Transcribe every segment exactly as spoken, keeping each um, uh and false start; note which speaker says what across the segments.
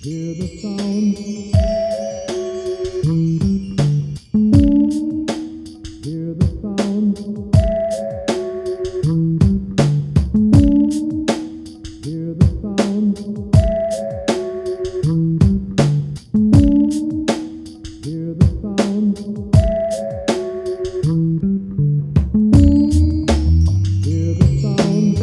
Speaker 1: Hear the sound. Hear the sound. Hear the sound. Hear the sound. Hear the sound.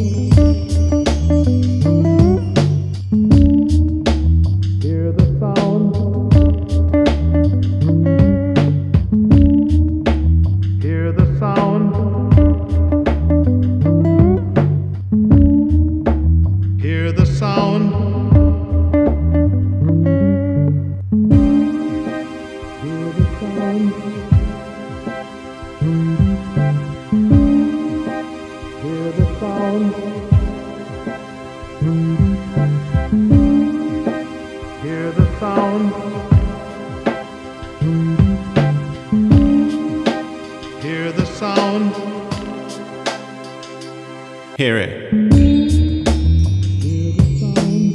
Speaker 1: Hear the sound. Hear the sound. Hear the sound. Hear the sound. Hear the sound. Hear the sound. Hear the sound.
Speaker 2: Hear it.
Speaker 1: Hear the sound.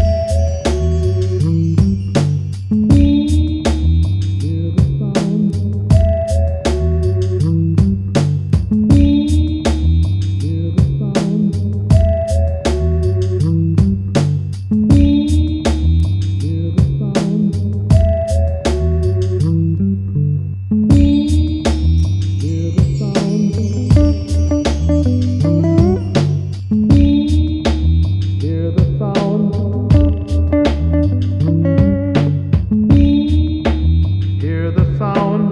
Speaker 1: Hear the sound. Hear the sound. Hear the sound. Hear the sound. Hear the sound. Hear the sound.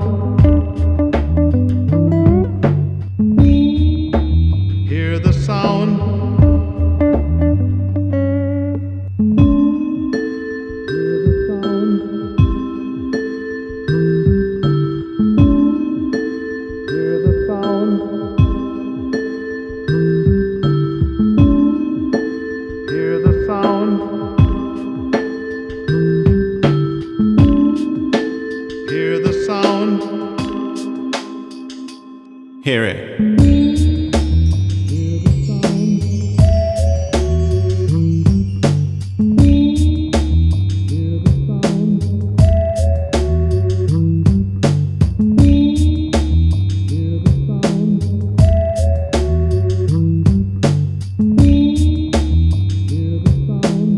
Speaker 1: Hear the sound. Hear the sound. Hear the sound. Hear the sound.
Speaker 2: Hear it.
Speaker 1: Hear the sound. Hear the sound. Hear the sound. Hear the sound.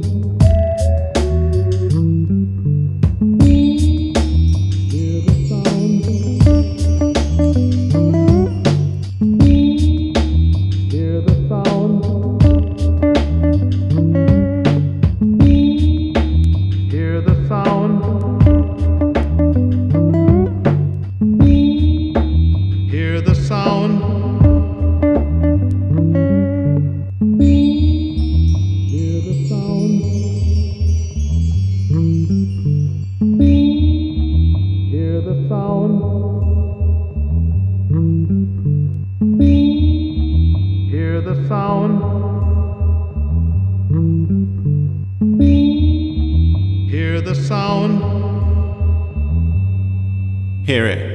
Speaker 1: Hear the sound. Hear the sound. Hear the sound. Hear the sound. Hear the sound. Hear the sound. Hear the sound. Hear the sound.
Speaker 2: Hear it.